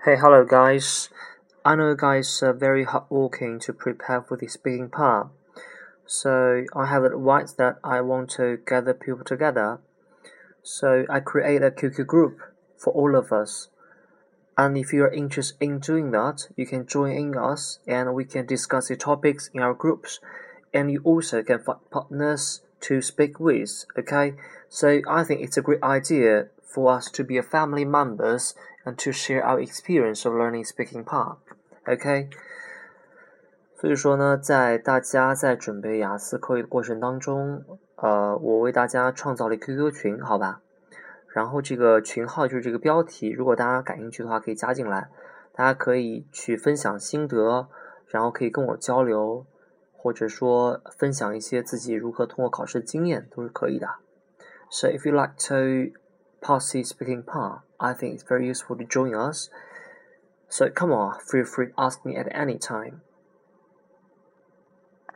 Hey, hello guys. I know you guys are very hardworking to prepare for the speaking part. So I have advice that I want to gather people together. So I create a QQ group for all of us. And if you are interested in doing that, you can join in us and we can discuss the topics in our groups. And you also can find partners to speak with, okay? So I think it's a great idea for us to be a family members and to share our experience of learning speaking part, okay? 所以说呢，在大家在准备雅思口语的过程当中，我为大家创造了 QQ 群，好吧？然后这个群号就是这个标题，如果大家感兴趣的话，可以加进来。大家可以去分享心得，然后可以跟我交流，或者说分享一些自己如何通过考试经验，都是可以的。So if you like to pass the speaking part, I think it's very useful to join us. So come on, feel free to ask me at any time.